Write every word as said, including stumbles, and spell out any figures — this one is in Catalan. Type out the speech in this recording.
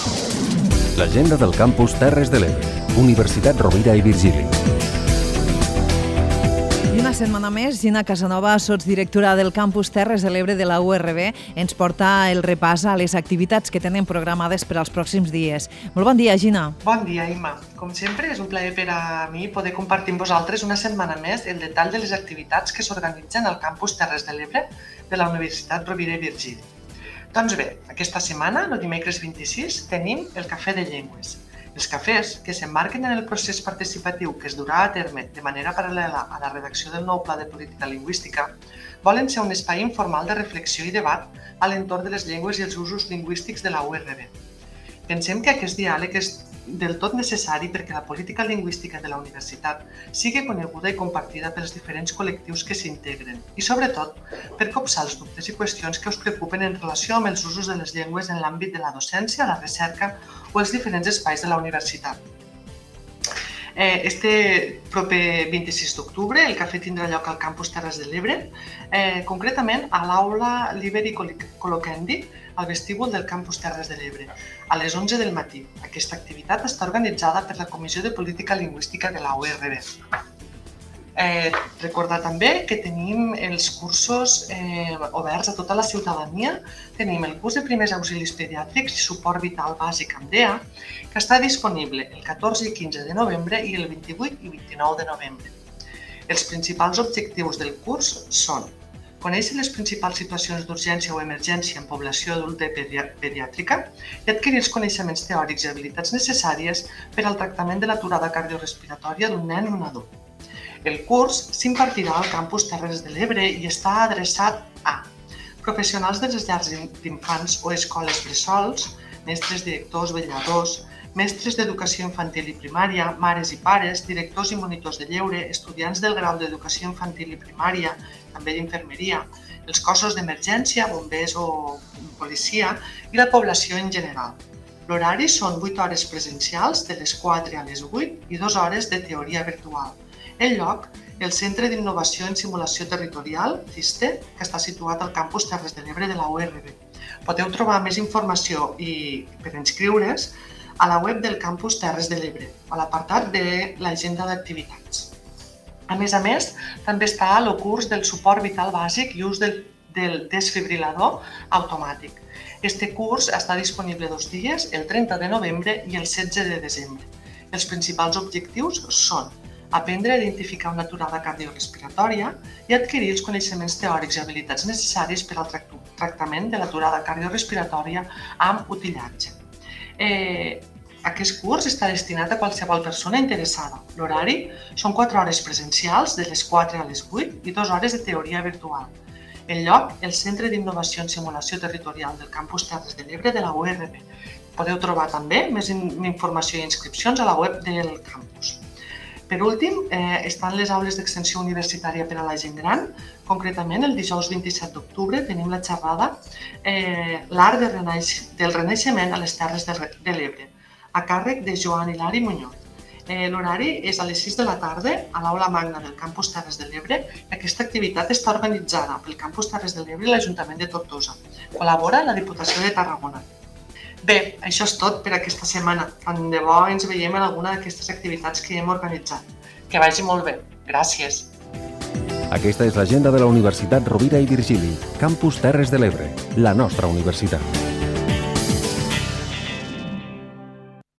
L'agenda del campus Terres de l'Ebre, Universitat Rovira i Virgili. I una setmana més, Gina Casanova, sotsdirectora del campus Terres de l'Ebre de la U R B, ens porta el repàs a les activitats que tenen programades per als pròxims dies. Molt bon dia, Gina. Bon dia, Imma. Com sempre, és un plaer per a mi poder compartir amb vosaltres una setmana més el detall de les activitats que s'organitzen al campus Terres de l'Ebre de la Universitat Rovira i Virgili. Doncs bé, aquesta setmana, el dimecres vint-i-sis, tenim el Cafè de Llengües. Els cafès, que s'emmarquen en el procés participatiu que es durà a terme de manera paral·lela a la redacció del nou Pla de Política Lingüística, volen ser un espai informal de reflexió i debat a l'entorn de les llengües i els usos lingüístics de la U R B. Pensem que aquest diàleg és del tot necessari perquè la política lingüística de la universitat sigui coneguda i compartida pels diferents col·lectius que s'integren i, sobretot, per copsar els dubtes i qüestions que us preocupen en relació amb els usos de les llengües en l'àmbit de la docència, la recerca o els diferents espais de la universitat. Este proper vint-i-sis d'octubre el cafè tindrà lloc al campus Terres de l'Ebre, eh, concretament a l'aula Liberi Coloquendi, al vestíbul del campus Terres de l'Ebre, a les onze del matí. Aquesta activitat està organitzada per la Comissió de Política Lingüística de la U R B. Eh, recordar també que tenim els cursos eh, oberts a tota la ciutadania. Tenim el curs de primers auxilis pediàtrics i suport vital bàsic amb D E A, que està disponible el catorze i quinze de novembre i el vint-i-vuit i vint-i-nou de novembre. Els principals objectius del curs són conèixer les principals situacions d'urgència o emergència en població adulta i pediàtrica i adquirir els coneixements teòrics i habilitats necessàries per al tractament de l'aturada cardiorrespiratòria d'un nen o un adult. El curs s'impartirà al campus Terres de l'Ebre i està adreçat a professionals de les llars d'infants o escoles bressols, mestres, directors, vetlladors, mestres d'educació infantil i primària, mares i pares, directors i monitors de lleure, estudiants del grau d'educació infantil i primària, també d'infermeria, els cossos d'emergència, bombers o policia i la població en general. L'horari són vuit hores presencials, de les quatre a les vuit, i dues hores de teoria virtual. El lloc, el Centre d'Innovació en Simulació Territorial, CISTE, que està situat al campus Terres de l'Ebre de la U R B. Podeu trobar més informació i per inscriure's a la web del campus Terres de l'Ebre, a l'apartat de l'agenda d'activitats. A més a més, també està el curs del suport vital bàsic i ús del, del desfibrilador automàtic. Este curs està disponible dos dies, el trenta de novembre i el setze de desembre. Els principals objectius són aprendre a identificar una aturada cardiorrespiratòria i adquirir els coneixements teòrics i habilitats necessaris per al tractament de l'aturada cardiorrespiratòria amb utillatge. Eh, aquest curs està destinat a qualsevol persona interessada. L'horari són quatre hores presencials, de les quatre a les vuit, i dues hores de teoria virtual. El lloc, el Centre d'Innovació en Simulació Territorial del campus Terres de l'Ebre de la U R B. Podeu trobar també més informació i inscripcions a la web del campus. Per últim, eh, estan les aules d'extensió universitària per a la gent gran. Concretament, el dijous vint-i-set d'octubre tenim la xerrada eh, L'art de reneix, del renaixement a les Terres de, de l'Ebre, a càrrec de Joan Hilari Muñoz. Eh, L'horari és a les sis de la tarda a l'aula magna del campus Terres de l'Ebre i aquesta activitat està organitzada pel campus Terres de l'Ebre i l'Ajuntament de Tortosa. Col·labora la Diputació de Tarragona. Bé, això és tot per aquesta setmana. Tant de bo ens veiem en alguna d'aquestes activitats que hem organitzat. Que vagi molt bé. Gràcies. Aquesta és l'agenda de la Universitat Rovira i Virgili, campus Terres de l'Ebre, la nostra universitat.